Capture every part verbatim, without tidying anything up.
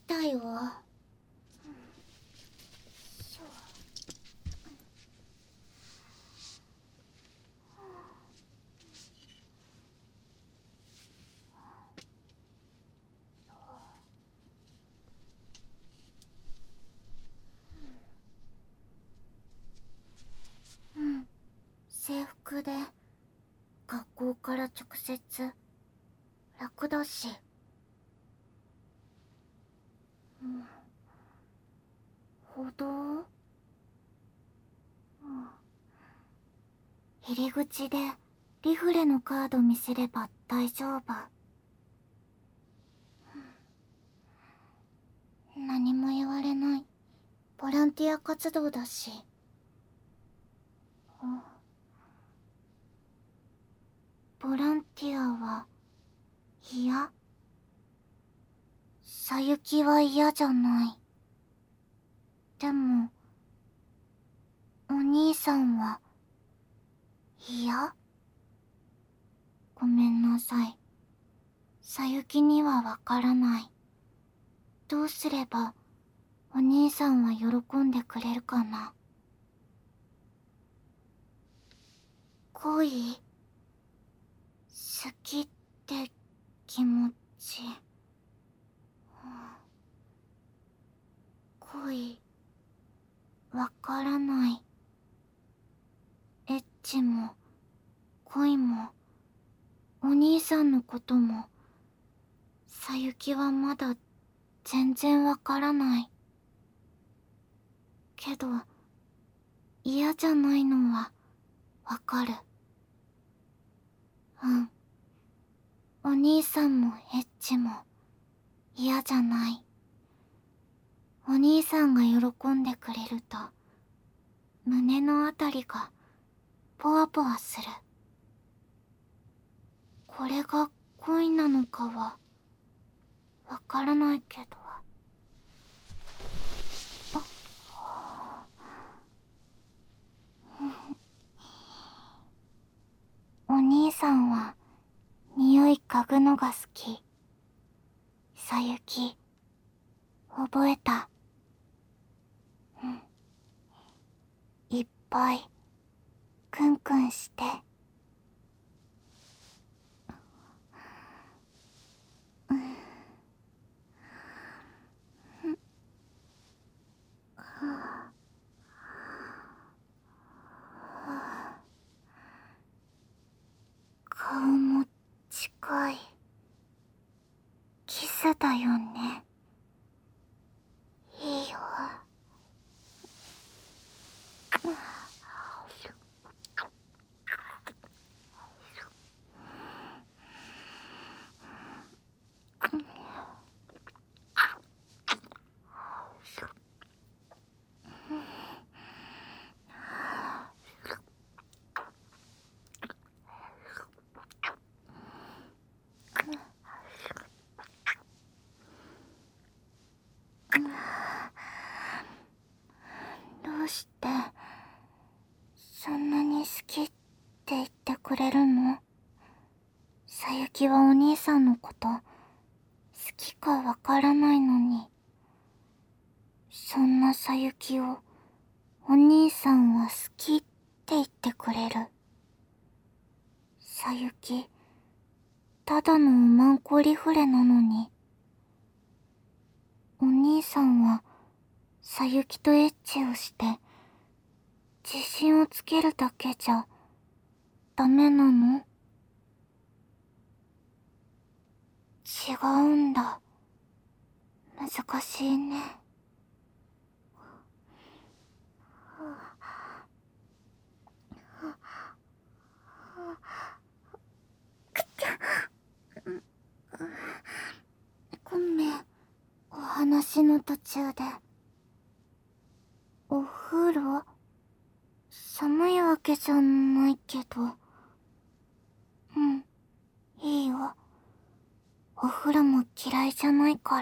たよ。うん、制服で学校から直接楽だし。うん、歩道、うん、入り口でリフレのカード見せれば大丈夫。うん、何も言われないボランティア活動だし。うん、ボランティアは嫌？さゆきは嫌じゃない。でもお兄さんは嫌？ごめんなさい。さゆきにはわからない。どうすればお兄さんは喜んでくれるかな。恋？好きって気持ち。恋、わからない。エッチも恋もお兄さんのこともさゆきはまだ全然わからない。けど嫌じゃないのはわかる。うん、お兄さんもエッチも嫌じゃない。お兄さんが喜んでくれると胸のあたりがポワポワする。これが恋なのかはわからないけど。お兄さんは匂い嗅ぐのが好き。さゆき、覚えた。うん。いっぱいクンクンして。うん。顔も近い。キスだよね。いいよ。どうしてそんなに好きって言ってくれるの？さゆきはお兄さんのこと好きかわからないのに、そんなさゆきをお兄さんは好きって言ってくれる。さゆき、ただのおまんこリフレなのに、お兄さんはさゆきとエッチをして自信をつけるだけじゃダメなの？違うんだ。難しいね。ごめん、お話の途中で。お風呂？寒いわけじゃないけど。うん、いいよ。お風呂も嫌いじゃないから。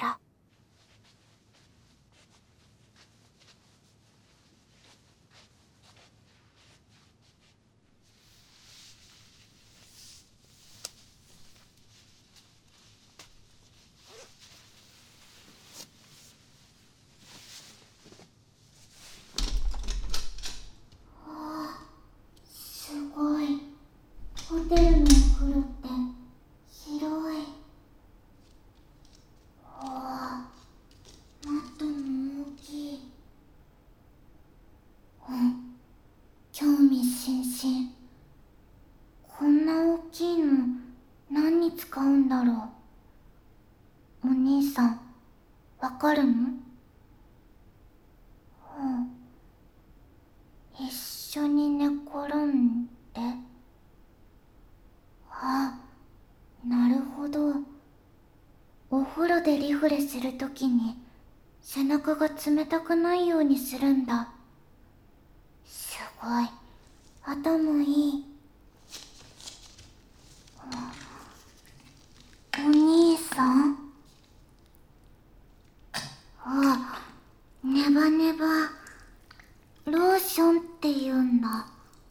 に使うんだろう。お兄さん、わかるの？うん。一緒に寝転んで。あ、なるほど。お風呂でリフレするときに背中が冷たくないようにするんだ。すごい。頭いい。お兄さん？あ、ネバネバローションって言うんだ。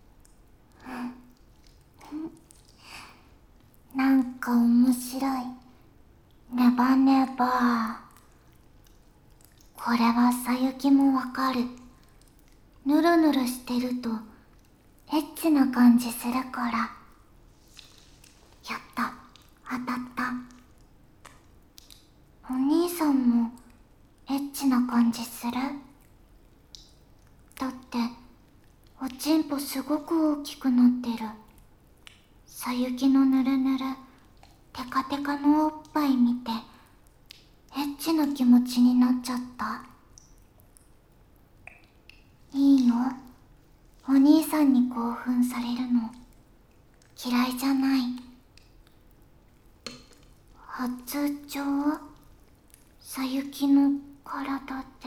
なんか面白い。ネバネバ。これはさゆきもわかる。ぬるぬるしてるとエッチな感じするから。やった、当たった。お兄さんもエッチな感じする？だっておちんぽすごく大きくなってる。さゆきのぬるぬるテカテカのおっぱい見てエッチな気持ちになっちゃった。いいよ、お兄さんに興奮されるの嫌いじゃない。初情？さゆきの体で。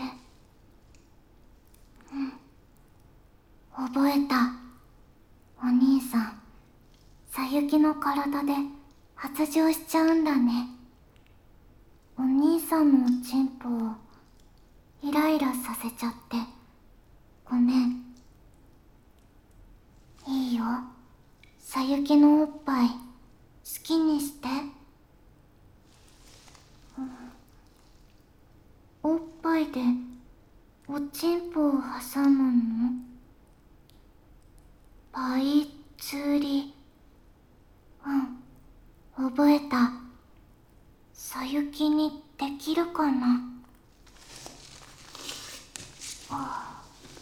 うん、覚えた。お兄さん、さゆきの体で発情しちゃうんだね。お兄さんのおちんぽをイライラさせちゃってごめん。いいよ、さゆきのおっぱい好きにして。うん、おっぱいでおちんぽを挟むの？パイ釣り。うん、覚えた。さゆきにできるかな？あ、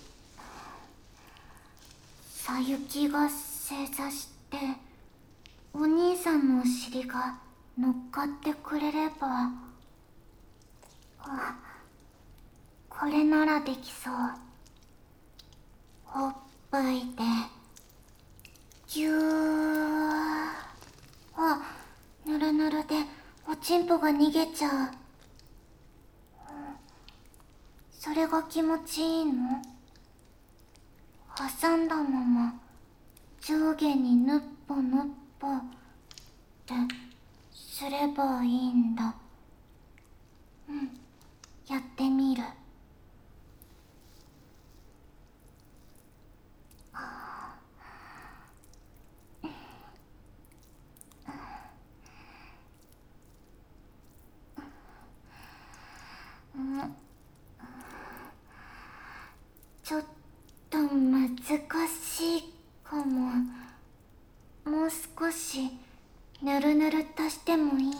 さゆきが正座してお兄さんのお尻が乗っかってくれれば。あ、これならできそう。おっぱいでぎゅー。あ、ぬるぬるでおちんぽが逃げちゃう。うん、それが気持ちいいの？挟んだまま上下にぬっぽぬっぽってすればいいんだ。うん、やってみる。うん、ちょっと難しいかも。もう少しぬるぬる足してもいい？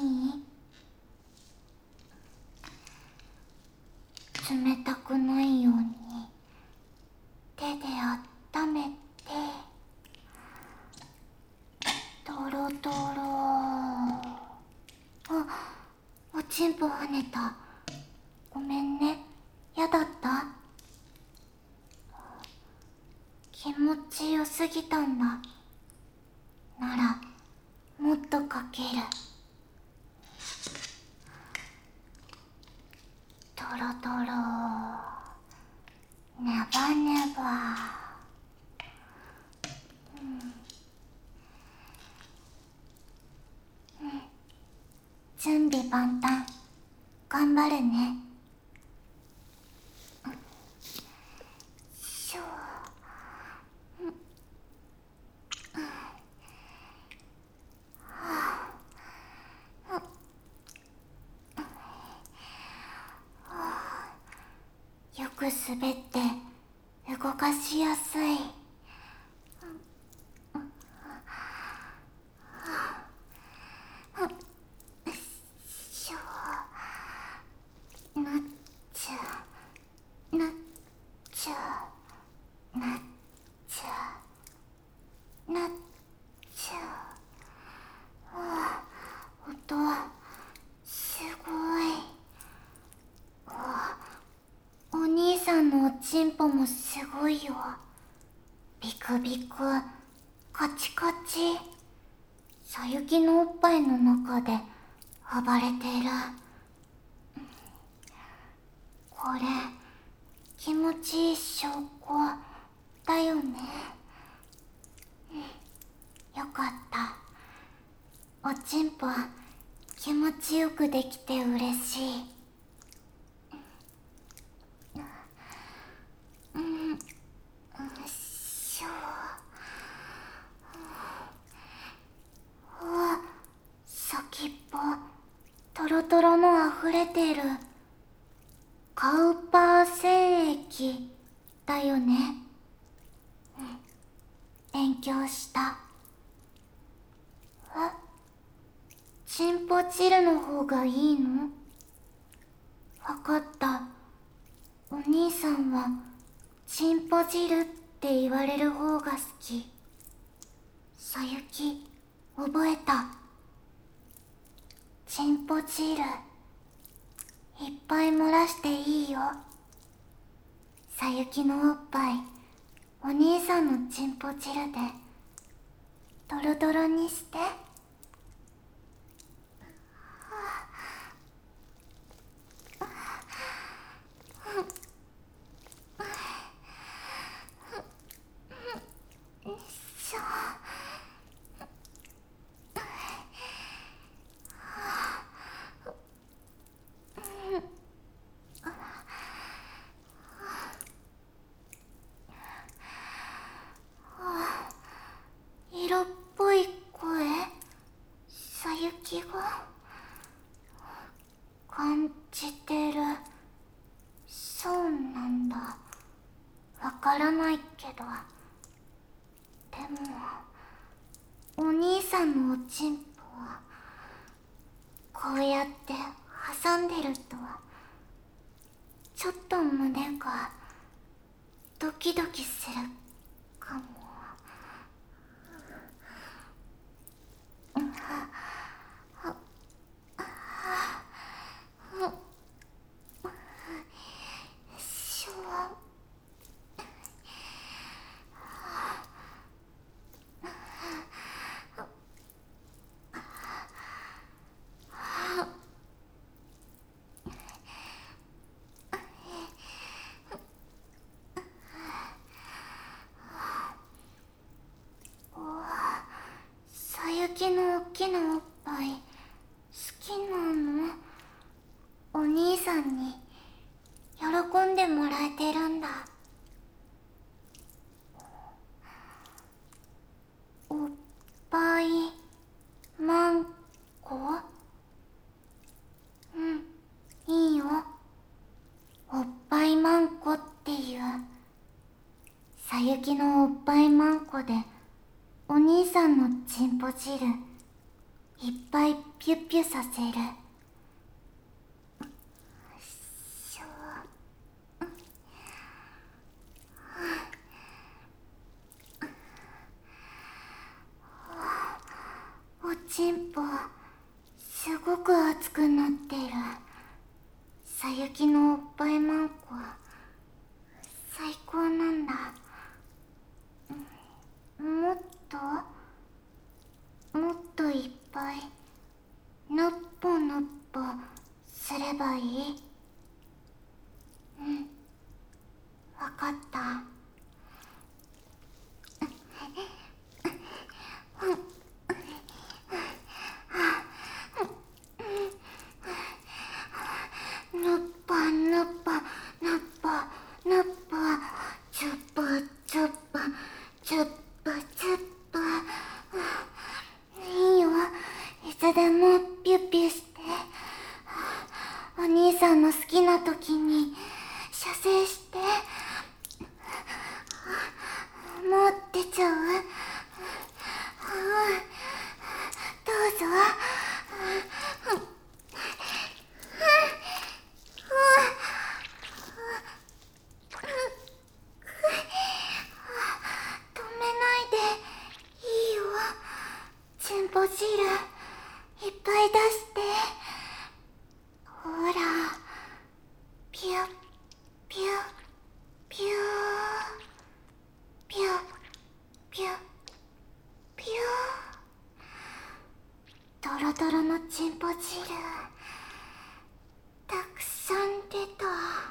冷たくないように手で温めて。ドロドロ。あ、おちんぽ跳ねた。ごめんね、やだった？気持ちよすぎたんだ。ならもっとかける。ドロドロ、ネバネバ。うん、うん、準備万端。頑張るね。しょう。うん、よく滑って動かしやすい。しょう。なっちゃう、なっちゃう、なっちゃう、なっちゃう。あもすごいよ。ビクビク、カチカチ。さゆきのおっぱいの中で暴れてる。これ気持ちいい証拠だよね。よかった。おちんぽ気持ちよくできて嬉しい。うん、しょう。わ、先っぽトロトロのあふれてる。カウパー染液だよね。うん、勉強した。え、チンポ汁の方がいいの？わかった。お兄さんはチンポ汁って言われる方が好き。さゆき、覚えた。チンポ汁いっぱい漏らしていいよ。さゆきのおっぱいお兄さんのチンポ汁でドロドロにして。よいしょ。色っぽい声、さゆきが感じてる。そうなんだ。わからないけど、でもお兄さんのおちんぽはこうやって挟んでるとちょっと胸がドキドキするかも。しょさゆきのおっきなおっぱい好きなの？お兄さんに喜んでもらえてるんだ。おっぱいマンコ？うん、いいよ。おっぱいマンコっていう。さゆきのおっぱいマンコでお兄さんのチンポ汁いっぱいピュッピュさせる。しょおちんぽすごく熱くなってる。さゆきのおっぱいマンコ最高なんだ。もっともっといっぱいのっぽのっぽすればいい？うん、わかった。のっぱのっぱのっぱのっぱチュッパチュッパチュッパチュッパ。いいよ、いつでもピュッピュして。お兄さんの好きな時に射精して。もう出ちゃう？どうぞ。止めないでいいよ。チンポ汁いっぱい出して。 チンポ汁たくさん出た。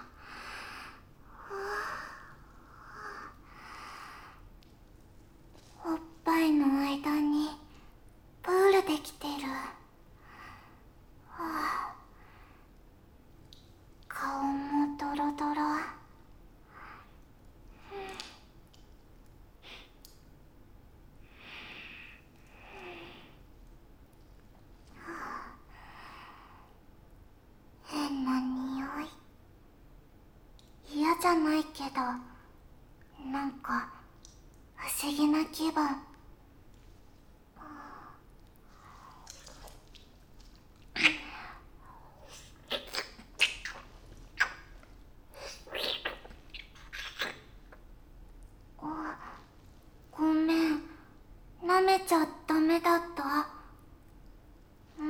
おっぱいの間にプールできてる。はあ、顔もドロドロ。変な匂い。嫌じゃないけど、なんか不思議な気分。ごめん、舐めちゃダメだった？ううん、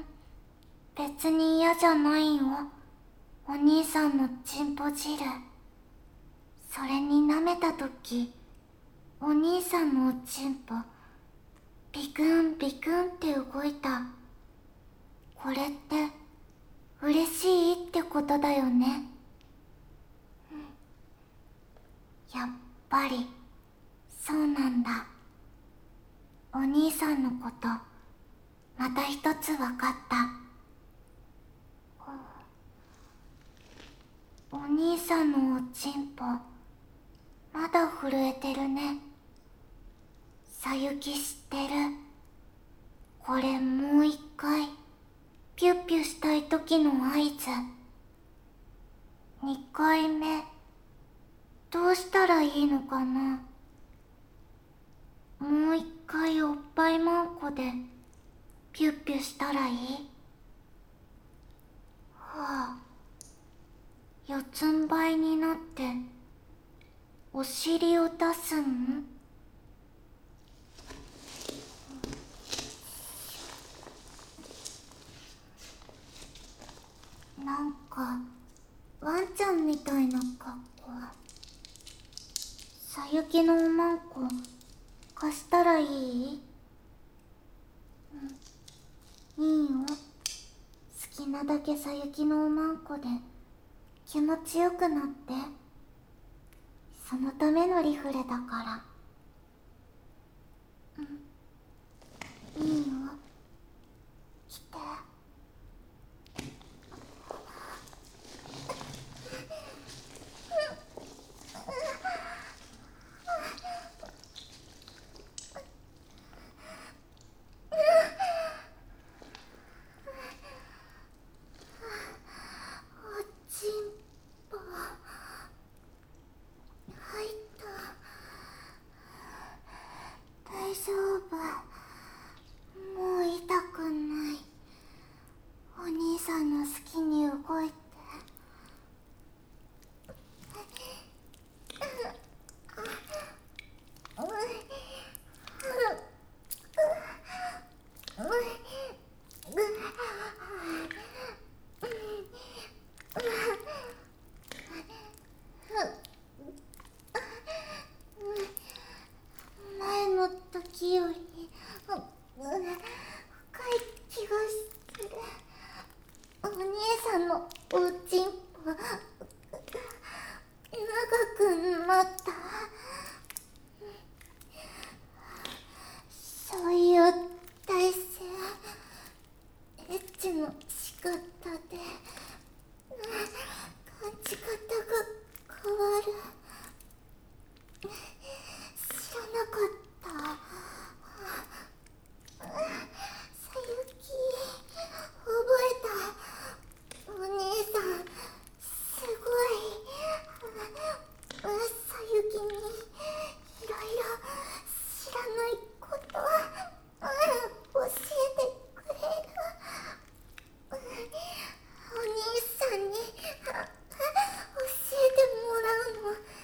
別に嫌じゃないよ。お兄さんのチンポ汁。それに舐めたとき、お兄さんのおちんぽビクンビクンって動いた。これって嬉しいってことだよね。やっぱりそうなんだ。お兄さんのことまた一つ分かった。お兄さんのおちんぽまだ震えてるね。さゆき知ってる？これもう一回ピュッピュしたい時の合図。二回目どうしたらいいのかな。もう一回おっぱいまんこでピュッピュしたらいい？はあ、四つん這いになってお尻を出すん？なんかワンちゃんみたいな格好。さゆきのおまんこ貸したらいい？うん、いいよ。好きなだけさゆきのおまんこで気持ちよくなって。そのためのリフレだから。うん、いいよ。来て。おちんぽ入った。大丈夫、もう痛くない。お兄さんの好きに動いて。前の時より深い気がする。お兄さんのおちんぽ長くなった。そういう体勢、エッチの仕方で感じ方が変わる。知らなかった。さゆき、覚えた。お兄さんすごい。さゆきにいろいろ知らないこと教えてくれる。お兄さんに教えてもらうの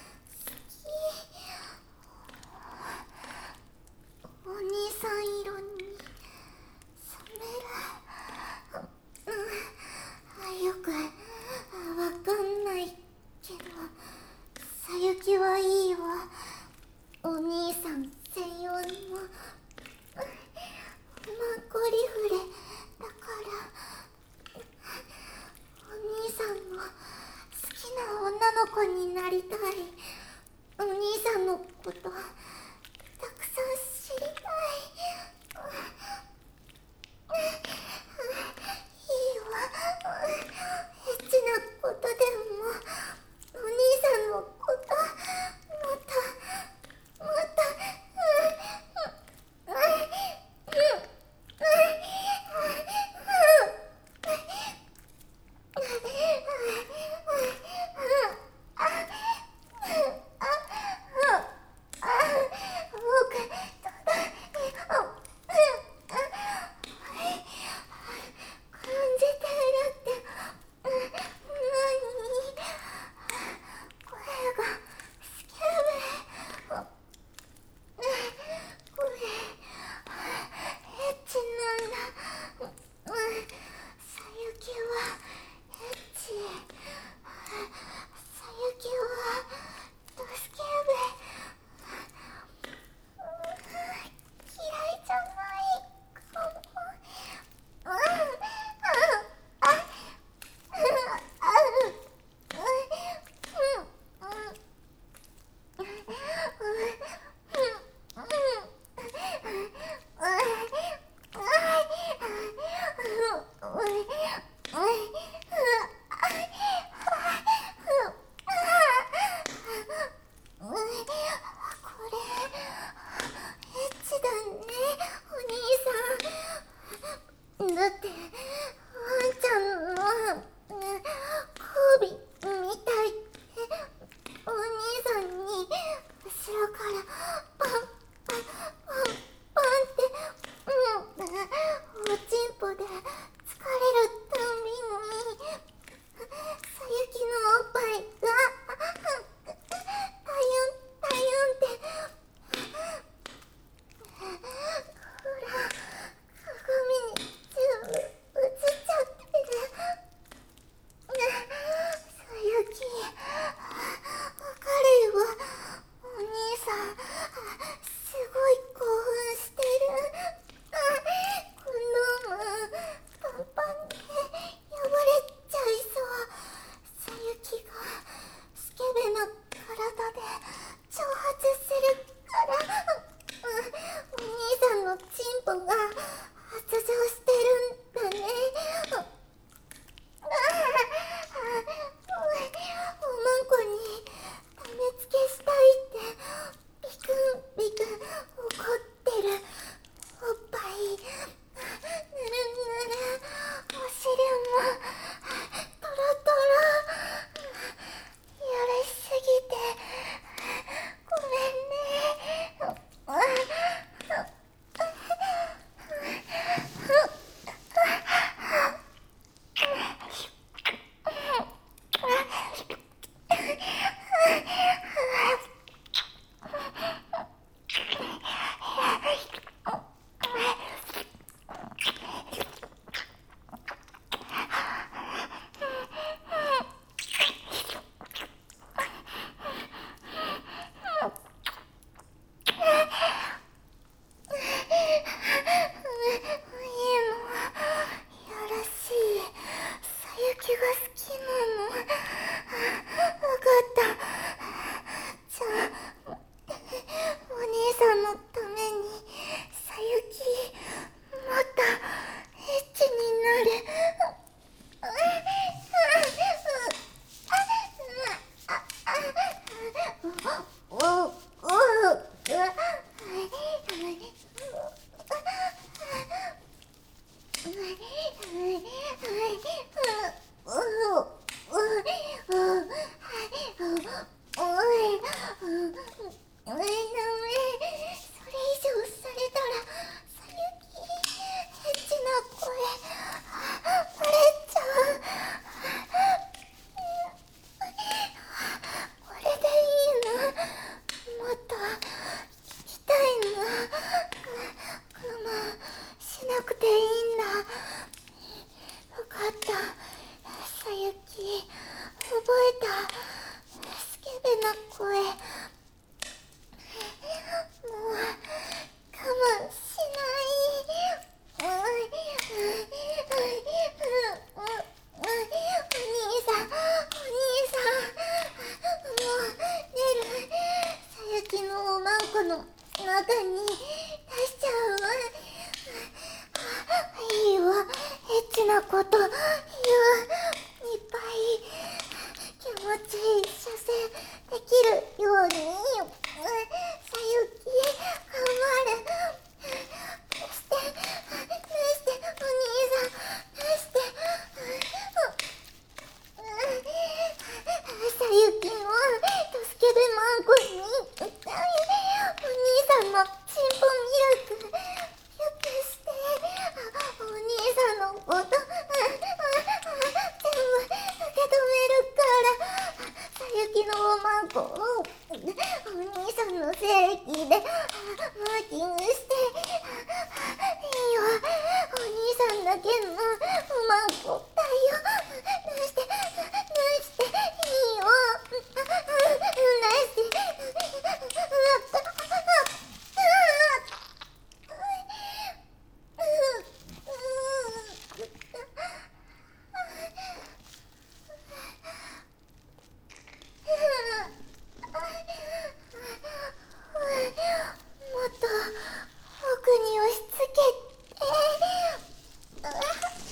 もっと奥に押し付けて。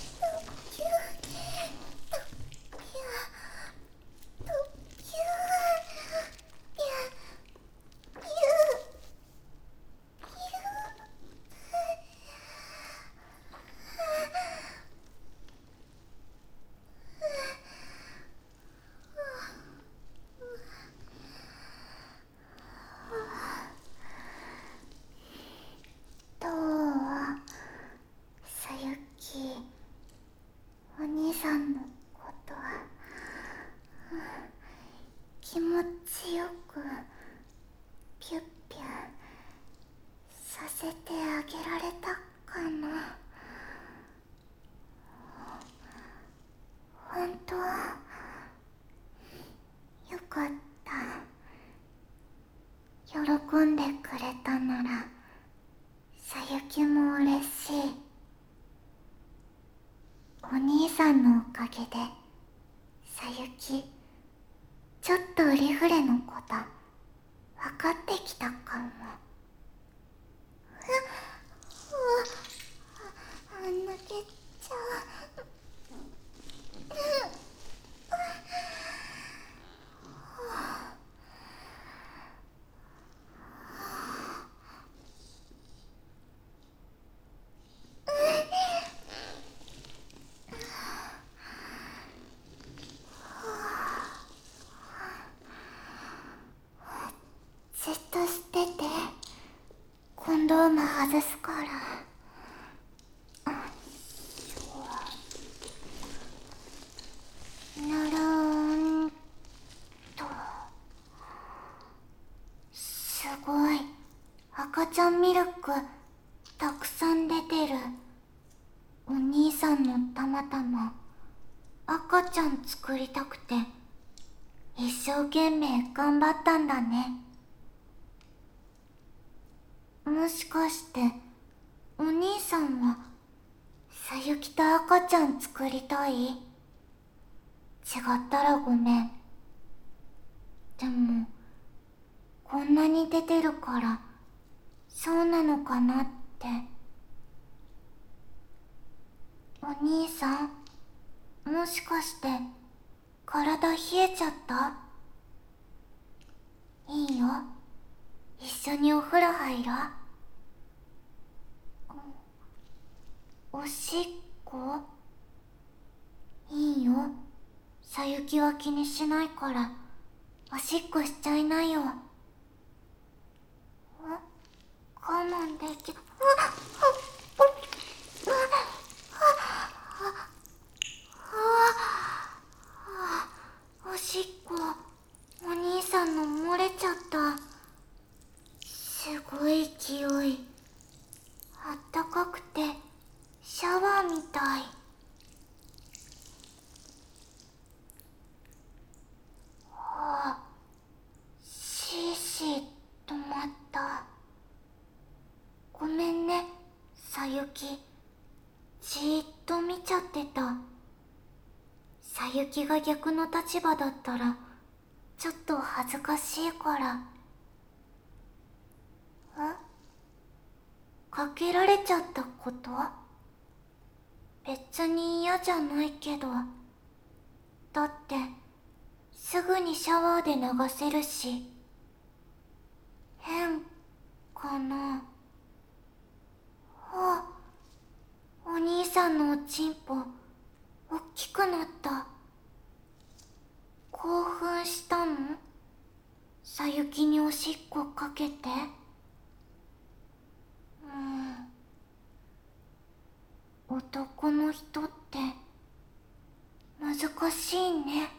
お兄さんのことは気持ちよくピュッピュさせてあげられたかな。本当よかった。喜んでくれたならさゆきも嬉しい。お兄さんのおかげでさゆきちょっとウリフレのこと分かってきたかも。あ泣けちゃう。じっとしてて、コンドーム外すから。ぬるーんと。すごい赤ちゃんミルクたくさん出てる。お兄さんもたまたま赤ちゃん作りたくて一生懸命頑張ったんだね。もしかしてお兄さんはさゆきと赤ちゃん作りたい？違ったらごめん。でもこんなに出てるからそうなのかなって。お兄さん、もしかして体冷えちゃった？いいよ、一緒にお風呂入ろう。おしっこ？いいよ、さゆきは気にしないからおしっこしちゃいなよ。我慢できる。おしっこお兄さんの漏れちゃった。すごい勢い。あったかくてシャワーみたい。はあ、シーシー止まった。ごめんね、さゆき。じーっと見ちゃってた。さゆきが逆の立場だったらちょっと恥ずかしいから。え？かけられちゃったこと？別に嫌じゃないけど。だってすぐにシャワーで流せるし。変かな。あ、お兄さんのおちんぽおっきくなった。興奮したの？さゆきにおしっこかけて。うん、男の人って難しいね。